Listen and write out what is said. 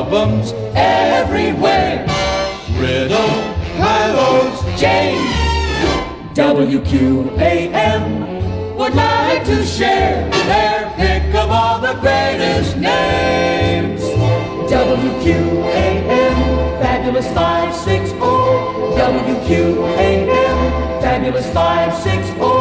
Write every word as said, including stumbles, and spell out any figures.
albums everywhere. Riddle, Milo's, James, W Q A M would like to share their pick of all the greatest names. W Q A M, Fabulous five six zero. W Q A M, Fabulous five six zero.